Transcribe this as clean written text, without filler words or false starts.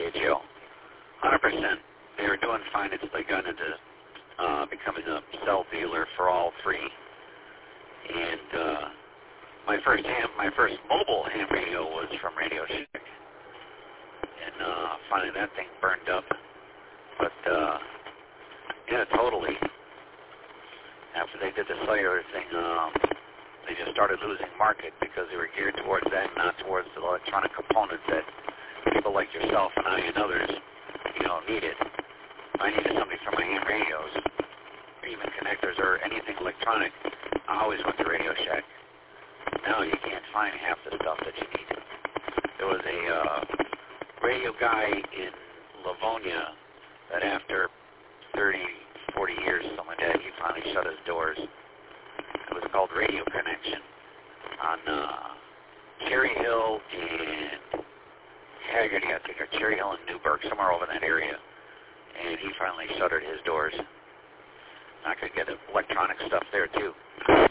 KGO. 100%. They were doing fine until they got into becoming a cell dealer for all three. And my first mobile ham radio was from Radio Shack. And finally that thing burned up. But yeah, totally. After they did the cellular thing, they just started losing market because they were geared towards that, not towards the electronic components that people like yourself and I and others, needed. If I needed something for my ham radios, or even connectors or anything electronic, I always went to Radio Shack. Now you can't find half the stuff that you need. There was a radio guy in Livonia that after 30, 40 years, something like that, he finally shut his doors. It was called Radio Connection on Cherry Hill and Haggerty, I think, or Cherry Hill and Newburgh, somewhere over in that area. And he finally shuttered his doors. I could get electronic stuff there, too.